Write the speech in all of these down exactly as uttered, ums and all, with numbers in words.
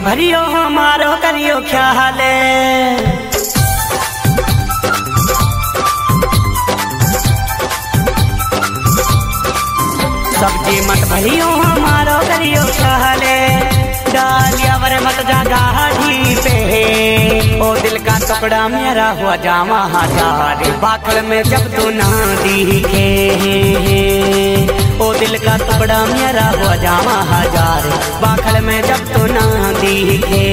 भरियो हमारो करियो ख्याल सब्जी मत भरियो हमारो करियो ख्याल डालिया वर मत जा गाड़ी पे ओ दिल का टुकड़ा मेरा हुआ जामा हजार बाखल में जब तू ना दिखे ओ दिल का टुकड़ा मेरा हुआ जामा हजार बाखल में जब तू ना दिखे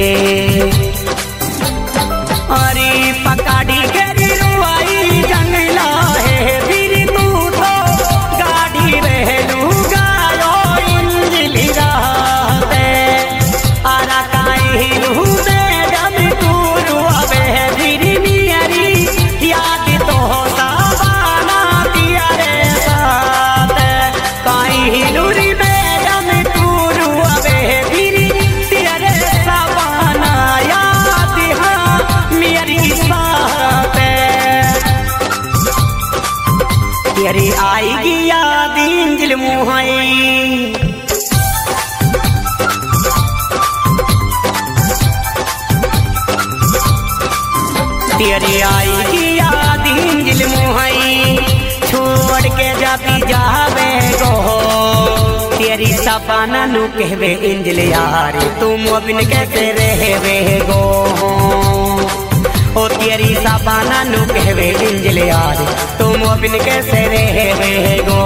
अरे पकाड़ी के रुआई जंगला है फिर तू तो गाड़ी रहलू गायो इंजली रहते आरा काई लू दे जब तू रुआवे फिर मेरी याद तो साबाना दिया रे साथ काई लूरी में जब तू रुआवे फिर तेरे साबाना याद हाँ मेरी साथ तेरी आएगी याद इंजल मुहाई तेरी आएगी याद इंजल मुहाई छोड़ के जाती जावे गो तेरी सपना नु कहवे इंजल यार तुम अबिन कैसे रहवे गो ओ तेरी सपना नु कहवे इंजल यार तुम अबिन कैसे रहवे गो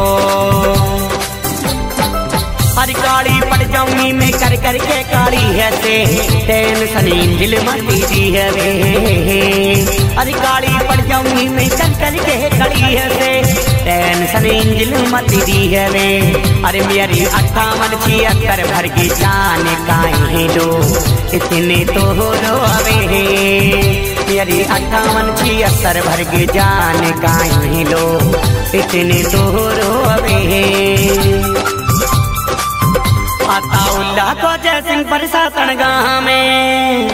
अरे काली पड़ जाऊंगी मैं कर कर के काली है से टेंशन इंजल मती दी है वे अरे काली पड़ जाऊंगी मैं कर कर के काली है से टेंशन इंजल मती दी है वे अरे मेरी अट्ठावन छिहत्तर भर की जान काहे दो इतने तो रोवे मेरी अट्ठावन छिहत्तर भर की जान काहे लो इतने तो रोवे अताउल्ला को जय सिंह प्रशासन गाँव में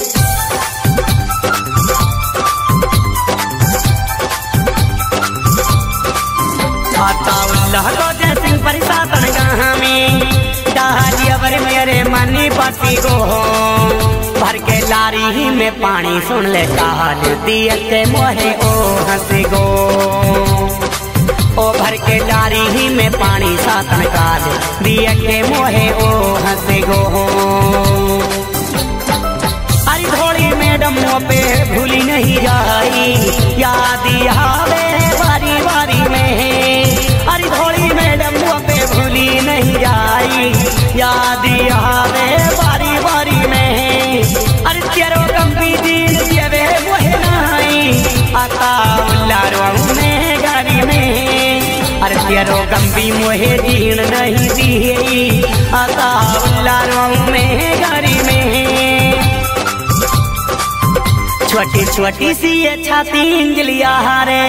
अताउल्ला को जय सिंह प्रशासन गाँव में डालिया वर मेरे मनी पति को भर के लारी में पानी सुन ले काल दिए के मोहे ओ हंसी गो ओ भर के लारी ही में पानी सातन काल दिया के मोहे ओ हंसे गो अरे थोड़ी मैडम पे भूली नहीं जाई याद आवे बारी बारी में अरे थोड़ी मैडम पे भूली नहीं जाई याद आवे बारी बारी में अरे तेरो गंभी दिन देवे मोहे नहीं आता उल्लारो में गाड़ी में अरे तेरो गंभी मोहे दीन नहीं दी आता उल्लारो में गाड़ी में छोटी छोटी सी ये छाती इंजलिया रे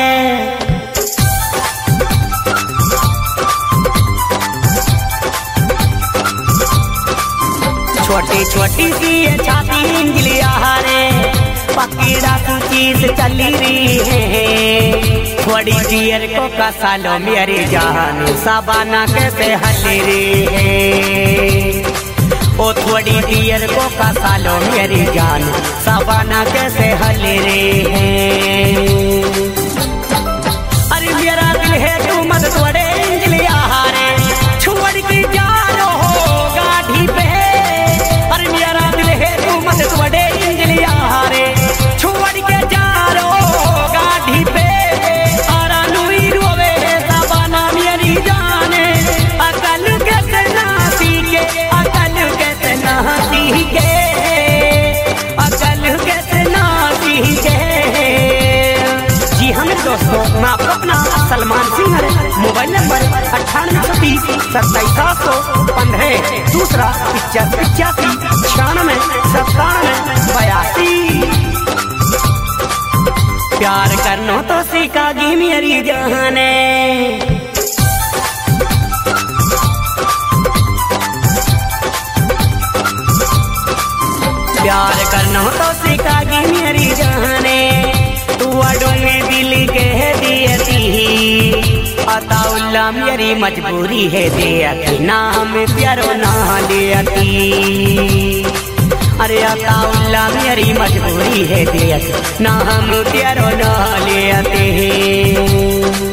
छोटी छोटी सी ये छाती इंजलिया रे पकीड़ा तू चीज चली रही है थोड़ी देर को कसा लो मेरी जान साबाना कैसे हली रही है ओ थोड़ी देर को कसा लो मेरी जान साबाना कैसे हली रही है अरे मेरा दिल है तू मत थोड़े इंजलिया रे छोड़ के जा रहो गाड़ी पे अरे मेरा दिल है तू मत थोड़े इंजलिया रे छोड़ के जा रहो गाड़ी पे दोस्तों मैं आपको अपना सलमान सिंह मोबाइल नंबर अट्ठानवे सौ तीस सत्ताईस सात सौ पंद्रह दूसरा पिचासी पिचासी छियानवे सत्तानवे बयासी प्यार करना तो सीखागी मेरी जाने प्यार करना तो सीखागी मेरी जाने तू अडोंगे दिल कह दिए थी अताउल्ला मेरी मजबूरी है दिया नाम प्यारो ना लिया अरे अताउल्ला मेरी मजबूरी है देख ना हम तेरो ना ले आते हैं।